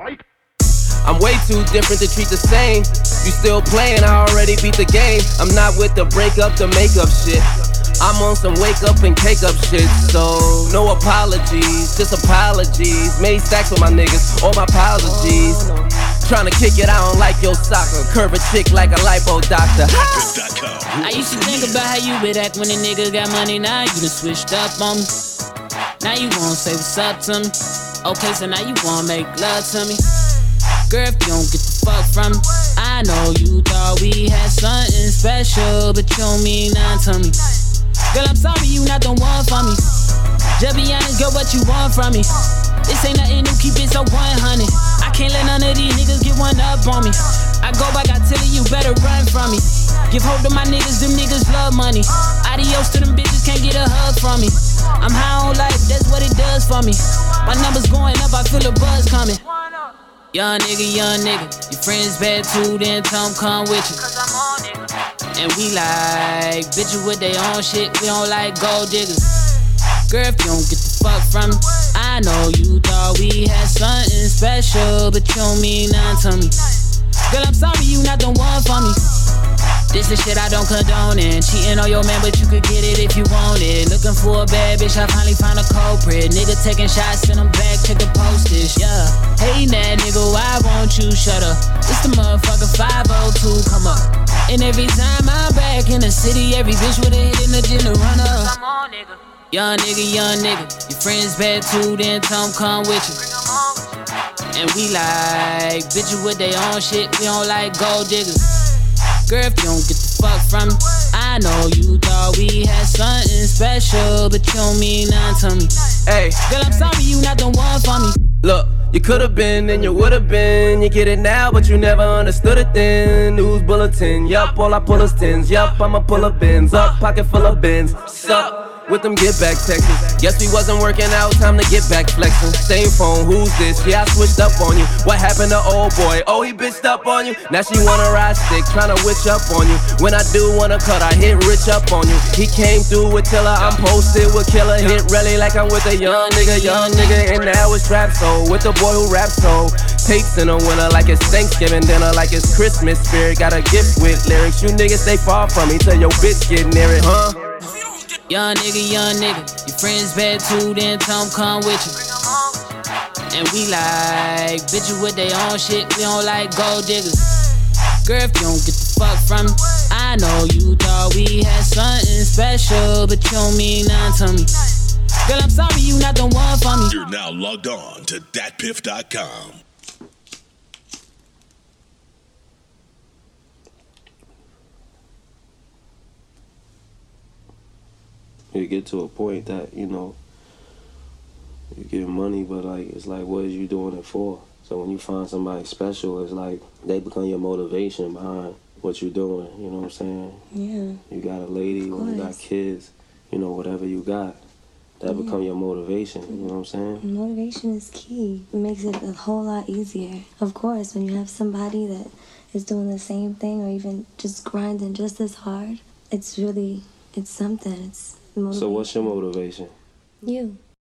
I'm way too different to treat the same. You still playing, I already beat the game. I'm not with the break up, the makeup shit. I'm on some wake up and cake up shit. So no apologies, just apologies. Made stacks with my niggas, all my apologies. Tryna kick it, I don't like your soccer. Curve a chick like a lipo doctor. I used to think about how you would act when a nigga got money. Now you done switched up on me. Now you wanna say what's up to me. Okay, so now you wanna make love to me. Girl, if you don't get the fuck from me, I know you thought we had something special, but you don't mean nothing to me. Girl, I'm sorry you not the one for me. Just be honest, girl, what you want from me? This ain't nothing new, keep it so 100. I can't let none of these niggas get one up on me. I go back, I tell you, you better run from me. Give hope to my niggas, them niggas love money. Adios to them bitches, can't get a hug from me. I'm high on life, that's what it does for me. My numbers going up, I feel a buzz coming. Young nigga, your friends bad too, then tell them come with you. And we like bitches with their own shit, we don't like gold diggers. Girl, if you don't get the fuck from me, I know you thought we had something special, but you don't mean nothing to me. Girl, I'm sorry you not the one for me. This is shit I don't condone in. Cheating on your man, but you could get it if you want it. Looking for a bad bitch, I finally found a culprit. Nigga taking shots, send them back, check the postage, yeah. Hey, that nigga, why won't you shut up? It's the motherfucker 502, come up. And every time I'm back in the city, every bitch with a hit in the gym to run up. Come on, nigga. Young nigga, your friends bad too, then tell them come with you. And we like bitches with their own shit, we don't like gold diggers. Girl, if you don't get the fuck from me, I know you thought we had something special, but you don't mean nothing to me. Hey, girl, I'm sorry you not the one for me. Look, you could've been and you would've been. You get it now, but you never understood it then. News bulletin, yup, all I pull is tins. Yup, I'ma pull a bins up, pocket full of bins. Sup? With them get back texts. Guess we wasn't working out, time to get back flexing. Same phone, who's this? Yeah, I switched up on you. What happened to old boy? Oh, he bitched up on you. Now she wanna ride stick, tryna witch up on you. When I do wanna cut, I hit rich up on you. He came through with Tiller, I'm posted with Killer. Hit really like I'm with a young nigga. And now it's trap soul, with the boy who raps so. Tapes in the winter like it's Thanksgiving dinner, like it's Christmas spirit. Got a gift with lyrics, you niggas stay far from me till your bitch get near it, huh? Young nigga, your friends bad too, then tell them come with you. And we like bitches with their own shit, we don't like gold diggers. Girl, if you don't get the fuck from me, I know you thought we had something special, but you don't mean nothing to me. Girl, I'm sorry you not the one for me. You're now logged on to datpiff.com. You get to a point that, you know, you get money, but like it's like, what is you doing it for? So when you find somebody special, it's like they become your motivation behind what you're doing. You know what I'm saying? Yeah. You got a lady, or you got kids, you know, whatever you got, that become your motivation. You know what I'm saying? Motivation is key. It makes it a whole lot easier. Of course, when you have somebody that is doing the same thing or even just grinding just as hard, it's something. It's motivation. So what's your motivation? You.